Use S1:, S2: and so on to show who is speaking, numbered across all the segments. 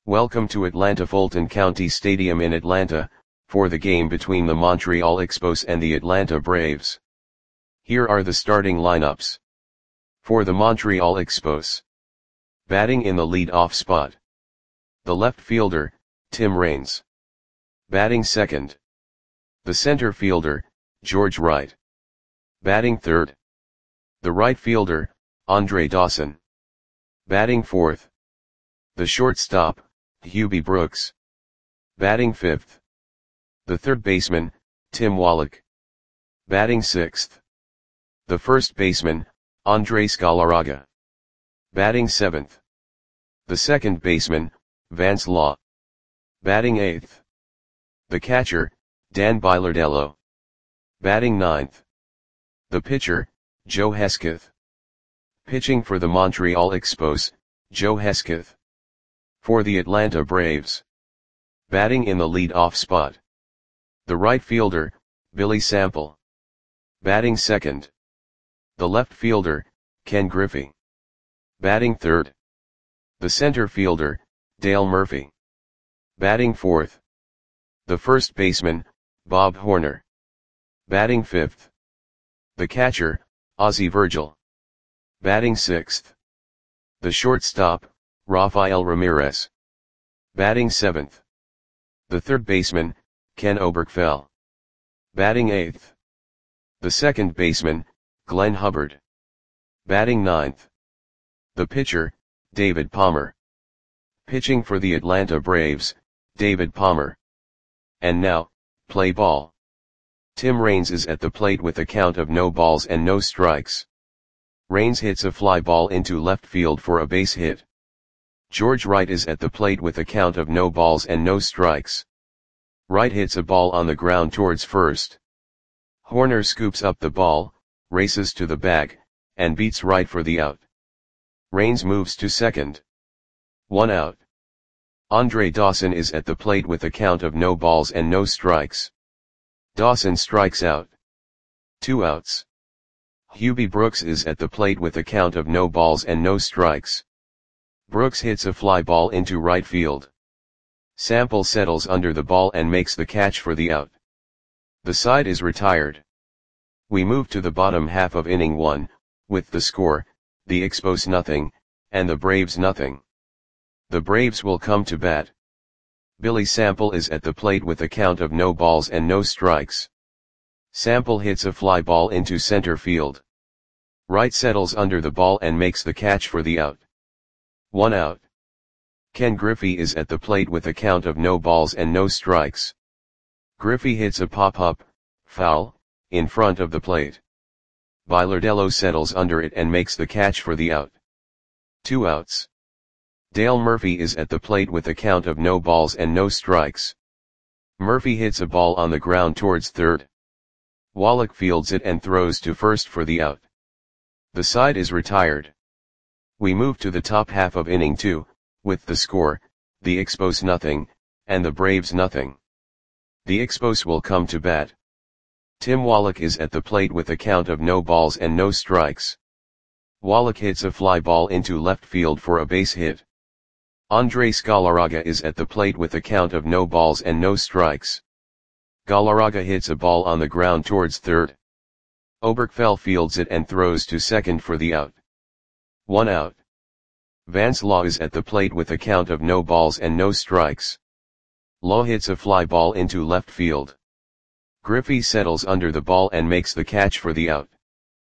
S1: Welcome to Atlanta Fulton County Stadium in Atlanta, for the game between the Montreal Expos and the Atlanta Braves. Here are the starting lineups. For the Montreal Expos. Batting in the lead-off spot. The left fielder, Tim Raines. Batting second. The center fielder, George Wright. Batting third. The right fielder, Andre Dawson. Batting fourth. The shortstop, Hubie Brooks. Batting fifth. The third baseman, Tim Wallach. Batting sixth. The first baseman, Andres Galarraga. Batting seventh. The second baseman, Vance Law. Batting eighth. The catcher, Dan Bilardello. Batting ninth. The pitcher, Joe Hesketh. Pitching for the Montreal Expos, Joe Hesketh. For the Atlanta Braves. Batting in the lead-off spot. The right fielder, Billy Sample. Batting second. The left fielder, Ken Griffey. Batting third. The center fielder, Dale Murphy. Batting fourth. The first baseman, Bob Horner. Batting fifth. The catcher, Ozzie Virgil. Batting sixth. The shortstop, Rafael Ramirez. Batting seventh. The third baseman, Ken Oberkfell. Batting eighth. The second baseman, Glenn Hubbard. Batting ninth. The pitcher, David Palmer. Pitching for the Atlanta Braves, David Palmer. And now, play ball. Tim Raines is at the plate with a count of no balls and no strikes. Raines hits a fly ball into left field for a base hit. George Wright is at the plate with a count of no balls and no strikes. Wright hits a ball on the ground towards first. Horner scoops up the ball, races to the bag, and beats Wright for the out. Raines moves to second. 1 out. Andre Dawson is at the plate with a count of no balls and no strikes. Dawson strikes out. 2 outs. Hubie Brooks is at the plate with a count of no balls and no strikes. Brooks hits a fly ball into right field. Sample settles under the ball and makes the catch for the out. The side is retired. We move to the bottom half of inning 1, with the score, the Expos nothing, and the Braves nothing. The Braves will come to bat. Billy Sample is at the plate with a count of no balls and no strikes. Sample hits a fly ball into center field. Wright settles under the ball and makes the catch for the out. 1 out. Ken Griffey is at the plate with a count of no balls and no strikes. Griffey hits a pop-up, foul, in front of the plate. Bilardello settles under it and makes the catch for the out. 2 outs. Dale Murphy is at the plate with a count of no balls and no strikes. Murphy hits a ball on the ground towards third. Wallach fields it and throws to first for the out. The side is retired. We move to the top half of inning 2, with the score, the Expos nothing, and the Braves nothing. The Expos will come to bat. Tim Wallach is at the plate with a count of no balls and no strikes. Wallach hits a fly ball into left field for a base hit. Andres Galarraga is at the plate with a count of no balls and no strikes. Galarraga hits a ball on the ground towards third. Oberkfell fields it and throws to second for the out. 1 out. Vance Law is at the plate with a count of no balls and no strikes. Law hits a fly ball into left field. Griffey settles under the ball and makes the catch for the out.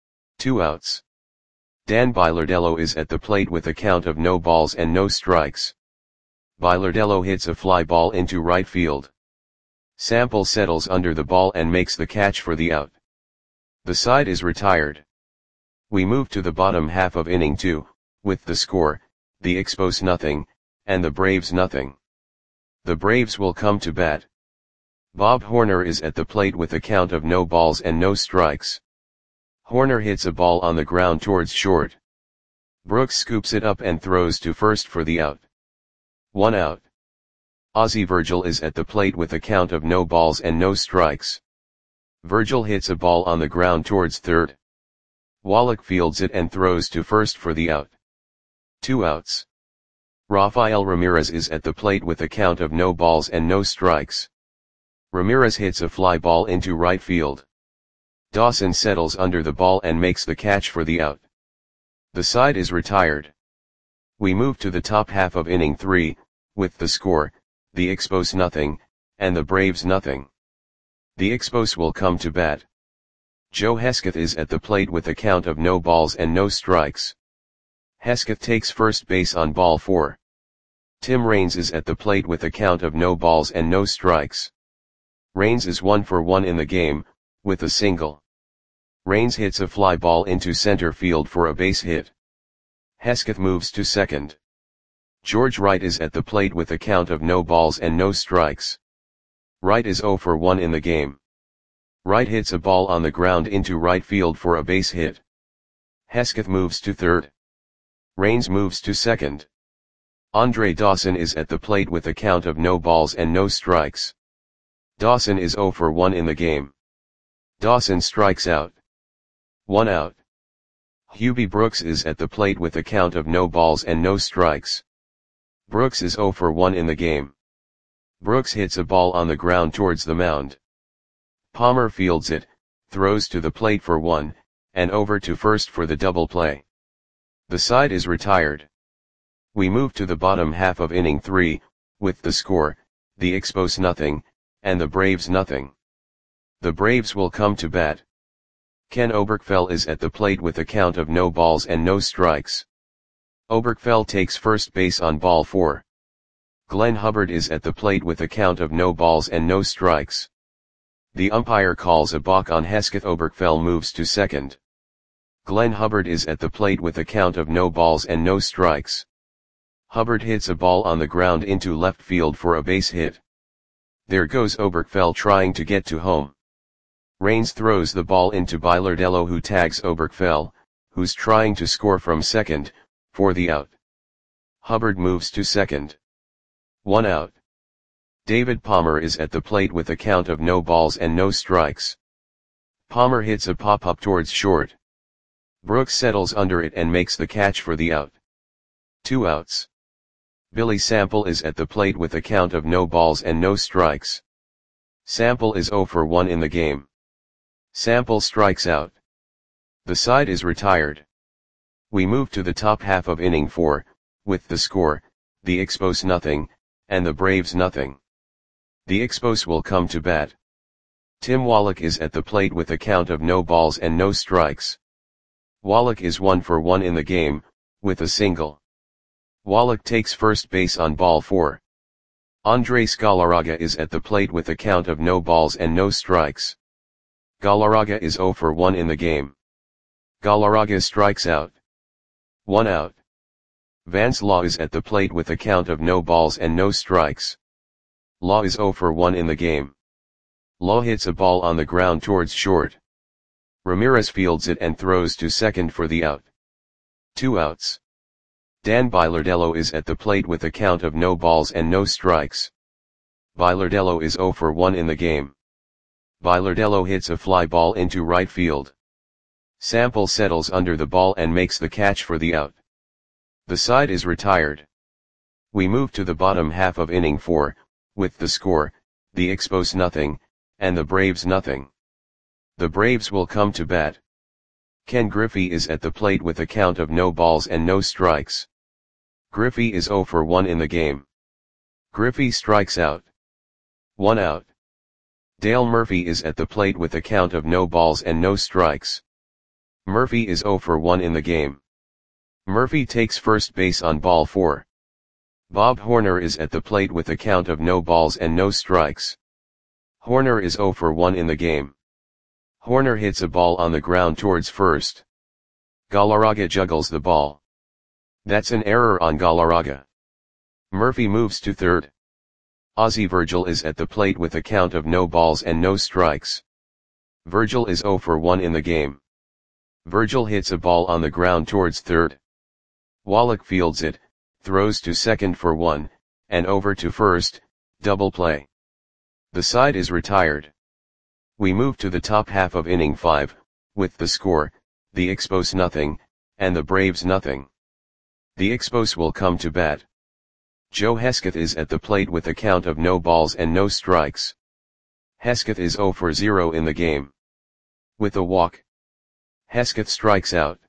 S1: 2 outs. Dan Bilardello is at the plate with a count of no balls and no strikes. Bilardello hits a fly ball into right field. Sample settles under the ball and makes the catch for the out. The side is retired. We move to the bottom half of inning 2, with the score, the Expos nothing, and the Braves nothing. The Braves will come to bat. Bob Horner is at the plate with a count of no balls and no strikes. Horner hits a ball on the ground towards short. Brooks scoops it up and throws to first for the out. 1 out. Ozzie Virgil is at the plate with a count of no balls and no strikes. Virgil hits a ball on the ground towards third. Wallach fields it and throws to first for the out. 2 outs. Rafael Ramirez is at the plate with a count of no balls and no strikes. Ramirez hits a fly ball into right field. Dawson settles under the ball and makes the catch for the out. The side is retired. We move to the top half of inning 3, with the score, the Expos nothing, and the Braves nothing. The Expos will come to bat. Joe Hesketh is at the plate with a count of no balls and no strikes. Hesketh takes first base on ball 4. Tim Raines is at the plate with a count of no balls and no strikes. Raines is 1 for 1 in the game, with a single. Raines hits a fly ball into center field for a base hit. Hesketh moves to second. George Wright is at the plate with a count of no balls and no strikes. Wright is 0 for 1 in the game. Wright hits a ball on the ground into right field for a base hit. Hesketh moves to third. Raines moves to second. Andre Dawson is at the plate with a count of no balls and no strikes. Dawson is 0 for 1 in the game. Dawson strikes out. 1 out. Hubie Brooks is at the plate with a count of no balls and no strikes. Brooks is 0 for 1 in the game. Brooks hits a ball on the ground towards the mound. Palmer fields it, throws to the plate for 1, and over to first for the double play. The side is retired. We move to the bottom half of inning 3, with the score, the Expos nothing, and the Braves nothing. The Braves will come to bat. Ken Oberkfell is at the plate with a count of no balls and no strikes. Oberkfell takes first base on ball 4. Glenn Hubbard is at the plate with a count of no balls and no strikes. The umpire calls a balk on Hesketh. Oberkfell moves to second. Glenn Hubbard is at the plate with a count of no balls and no strikes. Hubbard hits a ball on the ground into left field for a base hit. There goes Oberkfell trying to get to home. Raines throws the ball into Bilardello, who tags Oberkfell, who's trying to score from second, for the out. Hubbard moves to second. 1 out. David Palmer is at the plate with a count of no balls and no strikes. Palmer hits a pop-up towards short. Brooks settles under it and makes the catch for the out. 2 outs. Billy Sample is at the plate with a count of no balls and no strikes. Sample is 0 for 1 in the game. Sample strikes out. The side is retired. We move to the top half of inning 4, with the score, the Expos nothing, and the Braves nothing. The Expos will come to bat. Tim Wallach is at the plate with a count of no balls and no strikes. Wallach is 1 for 1 in the game, with a single. Wallach takes first base on ball 4. Andres Galarraga is at the plate with a count of no balls and no strikes. Galarraga is 0 for 1 in the game. Galarraga strikes out. 1 out. Vance Law is at the plate with a count of no balls and no strikes. Law is 0 for 1 in the game. Law hits a ball on the ground towards short. Ramirez fields it and throws to second for the out. 2 outs. Dan Bilardello is at the plate with a count of no balls and no strikes. Bilardello is 0 for 1 in the game. Bilardello hits a fly ball into right field. Sample settles under the ball and makes the catch for the out. The side is retired. We move to the bottom half of inning 4, with the score, the Expos nothing, and the Braves nothing. The Braves will come to bat. Ken Griffey is at the plate with a count of no balls and no strikes. Griffey is 0 for 1 in the game. Griffey strikes out. 1 out. Dale Murphy is at the plate with a count of no balls and no strikes. Murphy is 0 for 1 in the game. Murphy takes first base on ball 4. Bob Horner is at the plate with a count of no balls and no strikes. Horner is 0 for 1 in the game. Horner hits a ball on the ground towards first. Galarraga juggles the ball. That's an error on Galarraga. Murphy moves to third. Ozzie Virgil is at the plate with a count of no balls and no strikes. Virgil is 0 for 1 in the game. Virgil hits a ball on the ground towards third. Wallach fields it, throws to second for 1, and over to first, double play. The side is retired. We move to the top half of inning 5, with the score, the Expos nothing, and the Braves nothing. The Expos will come to bat. Joe Hesketh is at the plate with a count of no balls and no strikes. Hesketh is 0 for 0 in the game. With a walk, Hesketh strikes out.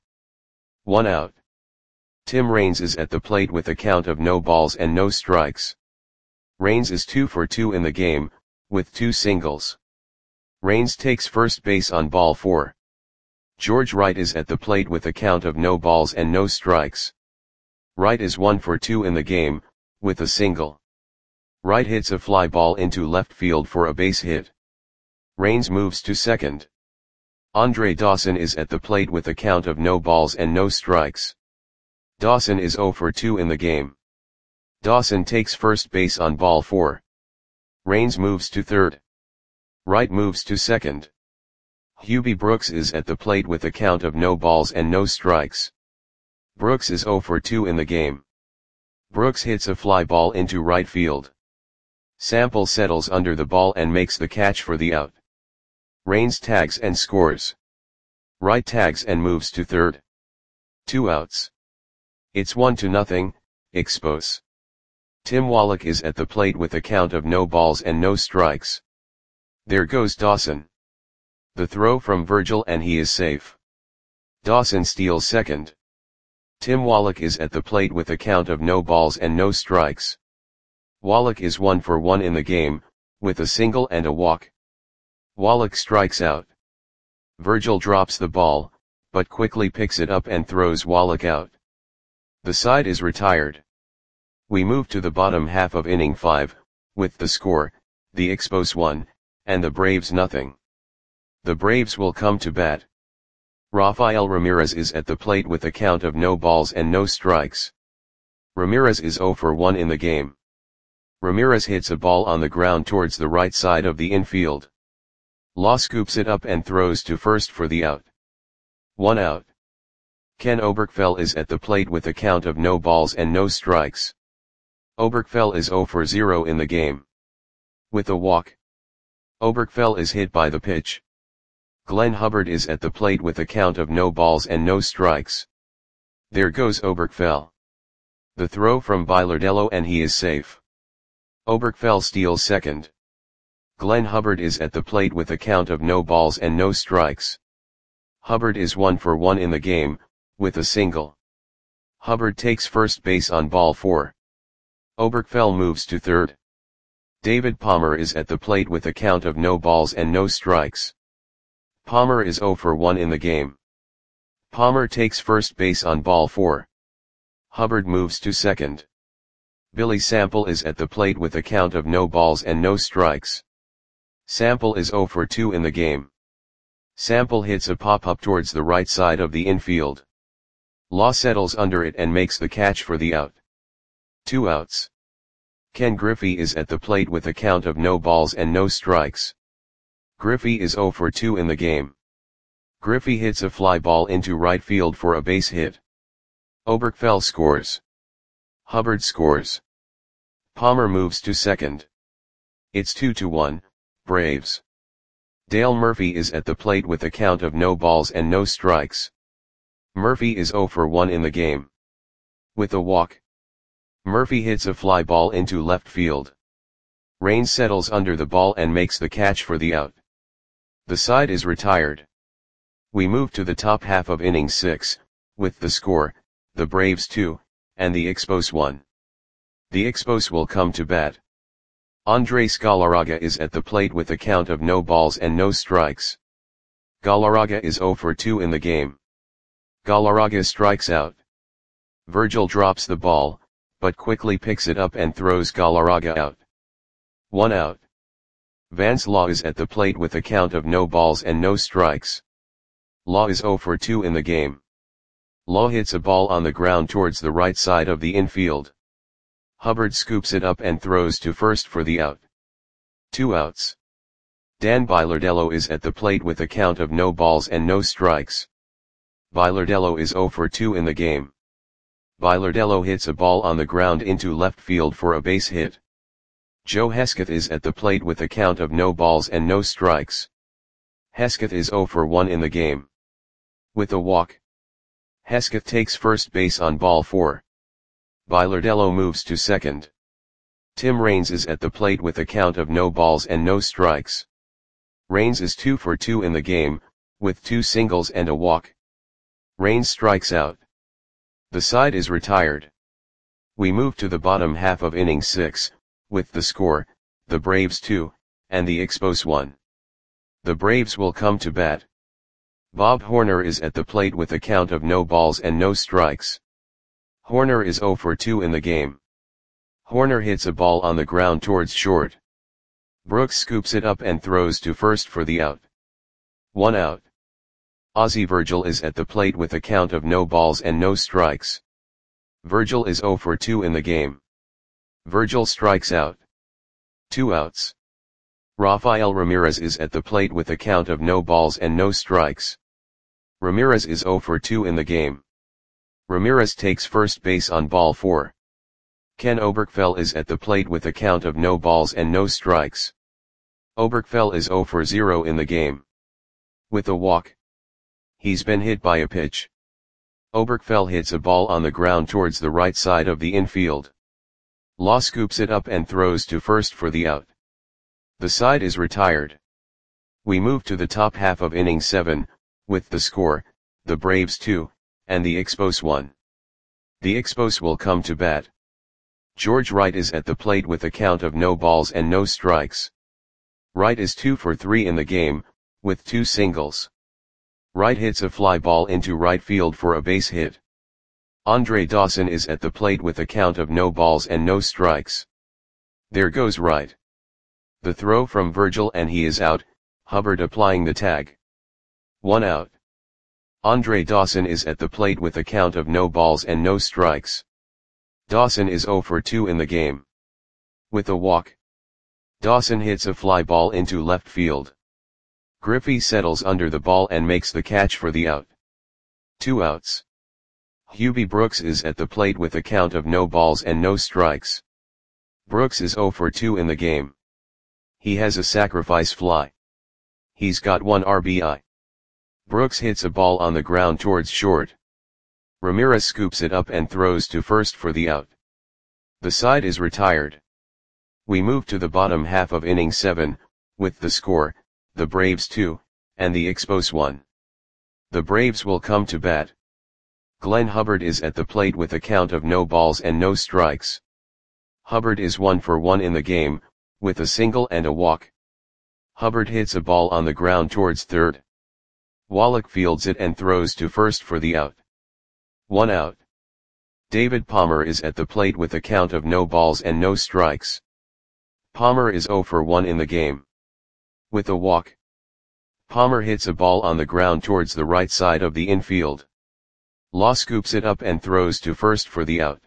S1: 1 out. Tim Raines is at the plate with a count of no balls and no strikes. Raines is 2 for 2 in the game, with 2 singles. Raines takes first base on ball 4. George Wright is at the plate with a count of no balls and no strikes. Wright is 1 for 2 in the game, with a single. Wright hits a fly ball into left field for a base hit. Raines moves to second. Andre Dawson is at the plate with a count of no balls and no strikes. Dawson is 0 for 2 in the game. Dawson takes first base on ball 4. Raines moves to third. Wright moves to second. Hubie Brooks is at the plate with a count of no balls and no strikes. Brooks is 0 for 2 in the game. Brooks hits a fly ball into right field. Sample settles under the ball and makes the catch for the out. Raines tags and scores. Wright tags and moves to third. 2 outs. It's 1-0, Expos. Tim Wallach is at the plate with a count of no balls and no strikes. There goes Dawson. The throw from Virgil and he is safe. Dawson steals second. Tim Wallach is at the plate with a count of no balls and no strikes. Wallach is 1 for 1 in the game, with a single and a walk. Wallach strikes out. Virgil drops the ball, but quickly picks it up and throws Wallach out. The side is retired. We move to the bottom half of inning 5, with the score, the Expos 1, and the Braves nothing. The Braves will come to bat. Rafael Ramirez is at the plate with a count of no balls and no strikes. Ramirez is 0 for 1 in the game. Ramirez hits a ball on the ground towards the right side of the infield. Law scoops it up and throws to first for the out. 1 out. Ken Oberkfell is at the plate with a count of no balls and no strikes. Oberkfell is 0 for 0 in the game. With a walk, Oberkfell is hit by the pitch. Glenn Hubbard is at the plate with a count of no balls and no strikes. There goes Oberkfell. The throw from Bilardello and he is safe. Oberkfell steals second. Glenn Hubbard is at the plate with a count of no balls and no strikes. Hubbard is 1 for 1 in the game, with a single. Hubbard takes first base on ball 4. Oberkfell moves to third. David Palmer is at the plate with a count of no balls and no strikes. Palmer is 0 for 1 in the game. Palmer takes first base on ball 4. Hubbard moves to second. Billy Sample is at the plate with a count of no balls and no strikes. Sample is 0 for 2 in the game. Sample hits a pop-up towards the right side of the infield. Law settles under it and makes the catch for the out. 2 outs. Ken Griffey is at the plate with a count of no balls and no strikes. Griffey is 0 for 2 in the game. Griffey hits a fly ball into right field for a base hit. Oberkfell scores. Hubbard scores. Palmer moves to second. It's 2-1, Braves. Dale Murphy is at the plate with a count of no balls and no strikes. Murphy is 0 for 1 in the game. With a walk, Murphy hits a fly ball into left field. Raines settles under the ball and makes the catch for the out. The side is retired. We move to the top half of inning 6, with the score, the Braves 2, and the Expos 1. The Expos will come to bat. Andres Galarraga is at the plate with a count of no balls and no strikes. Galarraga is 0 for 2 in the game. Galarraga strikes out. Virgil drops the ball, but quickly picks it up and throws Galarraga out. 1 out. Vance Law is at the plate with a count of no balls and no strikes. Law is 0 for 2 in the game. Law hits a ball on the ground towards the right side of the infield. Hubbard scoops it up and throws to first for the out. 2 outs. Dan Bilardello is at the plate with a count of no balls and no strikes. Bilardello is 0 for 2 in the game. Bilardello hits a ball on the ground into left field for a base hit. Joe Hesketh is at the plate with a count of no balls and no strikes. Hesketh is 0 for 1 in the game. With a walk, Hesketh takes first base on ball 4. Bilardello moves to second. Tim Raines is at the plate with a count of no balls and no strikes. Raines is 2 for 2 in the game, with 2 singles and a walk. Raines strikes out. The side is retired. We move to the bottom half of inning 6, with the score, the Braves 2, and the Expos 1. The Braves will come to bat. Bob Horner is at the plate with a count of no balls and no strikes. Horner is 0 for 2 in the game. Horner hits a ball on the ground towards short. Brooks scoops it up and throws to first for the out. 1 out. Ozzie Virgil is at the plate with a count of no balls and no strikes. Virgil is 0 for 2 in the game. Virgil strikes out. 2 outs. Rafael Ramirez is at the plate with a count of no balls and no strikes. Ramirez is 0 for 2 in the game. Ramirez takes first base on ball 4. Ken Oberkfell is at the plate with a count of no balls and no strikes. Oberkfell is 0 for 0 in the game. With a walk. He's been hit by a pitch. Oberkfell hits a ball on the ground towards the right side of the infield. Law scoops it up and throws to first for the out. The side is retired. We move to the top half of inning 7, with the score, the Braves 2, and the Expos 1. The Expos will come to bat. George Wright is at the plate with a count of no balls and no strikes. Wright is 2 for 3 in the game, with 2 singles. Wright hits a fly ball into right field for a base hit. Andre Dawson is at the plate with a count of no balls and no strikes. There goes Wright. The throw from Virgil and he is out, Hubbard applying the tag. 1 out. Andre Dawson is at the plate with a count of no balls and no strikes. Dawson is 0 for 2 in the game. With a walk. Dawson hits a fly ball into left field. Griffey settles under the ball and makes the catch for the out. 2 outs. Hubie Brooks is at the plate with a count of no balls and no strikes. Brooks is 0 for 2 in the game. He has a sacrifice fly. He's got 1 RBI. Brooks hits a ball on the ground towards short. Ramirez scoops it up and throws to first for the out. The side is retired. We move to the bottom half of inning 7, with the score, the Braves 2, and the Expos 1. The Braves will come to bat. Glenn Hubbard is at the plate with a count of no balls and no strikes. Hubbard is 1 for 1 in the game, with a single and a walk. Hubbard hits a ball on the ground towards third. Wallach fields it and throws to first for the out. 1 out. David Palmer is at the plate with a count of no balls and no strikes. Palmer is 0 for 1 in the game. With a walk. Palmer hits a ball on the ground towards the right side of the infield. Law scoops it up and throws to first for the out.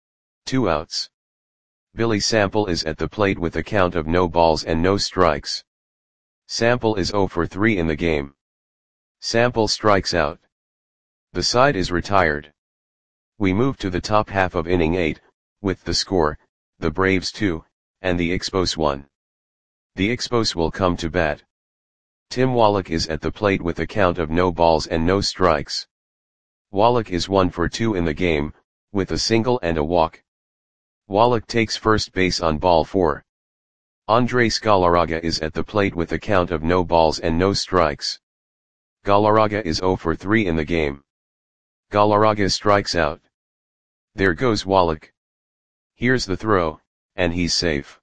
S1: 2 outs. Billy Sample is at the plate with a count of no balls and no strikes. Sample is 0 for 3 in the game. Sample strikes out. The side is retired. We move to the top half of inning 8, with the score, the Braves 2, and the Expos 1. The Expos will come to bat. Tim Wallach is at the plate with a count of no balls and no strikes. Wallach is 1 for 2 in the game, with a single and a walk. Wallach takes first base on ball 4. Andres Galarraga is at the plate with a count of no balls and no strikes. Galarraga is 0 for 3 in the game. Galarraga strikes out. There goes Wallach. Here's the throw, and he's safe.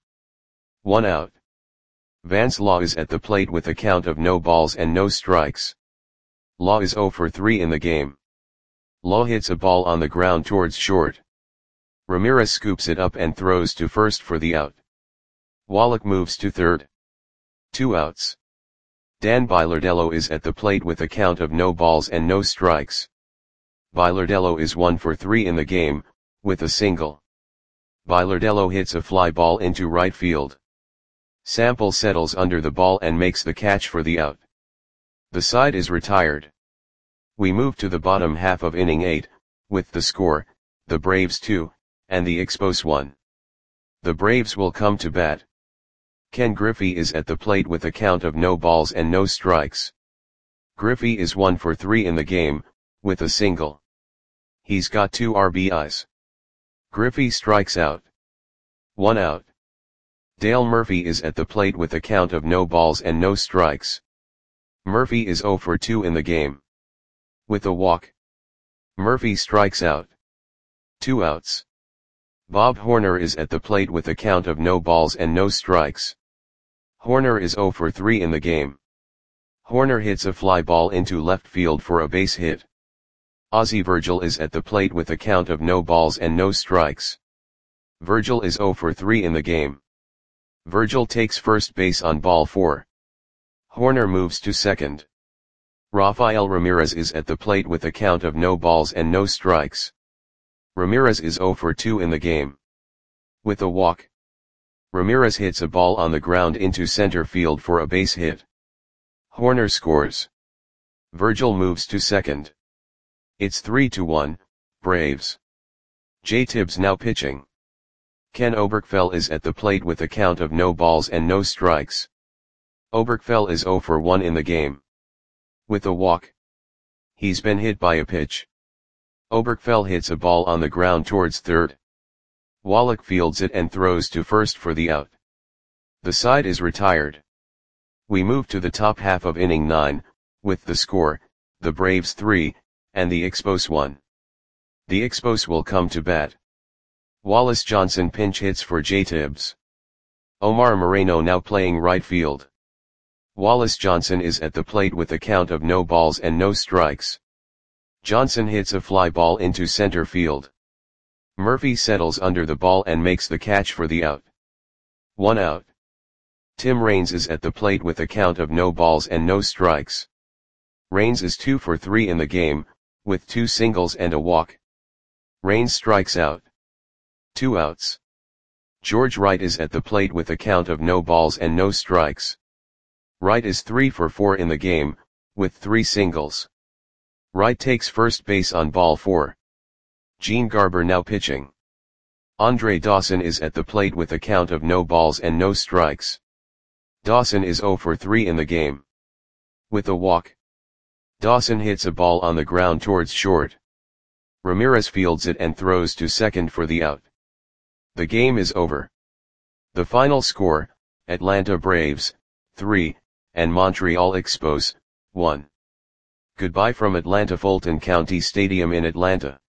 S1: 1 out. Vance Law is at the plate with a count of no balls and no strikes. Law is 0 for 3 in the game. Law hits a ball on the ground towards short. Ramirez scoops it up and throws to first for the out. Wallach moves to third. 2 outs. Dan Bilardello is at the plate with a count of no balls and no strikes. Bilardello is 1 for 3 in the game, with a single. Bilardello hits a fly ball into right field. Sample settles under the ball and makes the catch for the out. The side is retired. We move to the bottom half of inning 8, with the score, the Braves 2, and the Expos 1. The Braves will come to bat. Ken Griffey is at the plate with a count of no balls and no strikes. Griffey is 1 for 3 in the game, with a single. He's got 2 RBIs. Griffey strikes out. 1 out. Dale Murphy is at the plate with a count of no balls and no strikes. Murphy is 0 for 2 in the game. With a walk, Murphy strikes out. 2 outs. Bob Horner is at the plate with a count of no balls and no strikes. Horner is 0 for 3 in the game. Horner hits a fly ball into left field for a base hit. Ozzie Virgil is at the plate with a count of no balls and no strikes. Virgil is 0 for 3 in the game. Virgil takes first base on ball 4. Horner moves to second. Rafael Ramirez is at the plate with a count of no balls and no strikes. Ramirez is 0 for 2 in the game. With a walk, Ramirez hits a ball on the ground into center field for a base hit. Horner scores. Virgil moves to second. It's 3-1, Braves. Jay Tibbs now pitching. Ken Oberkfell is at the plate with a count of no balls and no strikes. Oberkfell is 0 for 1 in the game. With a walk, he's been hit by a pitch. Oberkfell hits a ball on the ground towards third. Wallach fields it and throws to first for the out. The side is retired. We move to the top half of inning 9, with the score, the Braves 3, and the Expos 1. The Expos will come to bat. Wallace Johnson pinch hits for Jay Tibbs. Omar Moreno now playing right field. Wallace Johnson is at the plate with a count of no balls and no strikes. Johnson hits a fly ball into center field. Murphy settles under the ball and makes the catch for the out. 1 out. Tim Raines is at the plate with a count of no balls and no strikes. Raines is 2 for 3 in the game, with 2 singles and a walk. Raines strikes out. 2 outs. George Wright is at the plate with a count of no balls and no strikes. Wright is 3 for 4 in the game, with 3 singles. Wright takes first base on ball 4. Gene Garber now pitching. Andre Dawson is at the plate with a count of no balls and no strikes. Dawson is 0 for 3 in the game. With a walk, Dawson hits a ball on the ground towards short. Ramirez fields it and throws to second for the out. The game is over. The final score, Atlanta Braves, 3, and Montreal Expos, 1. Goodbye from Atlanta Fulton County Stadium in Atlanta.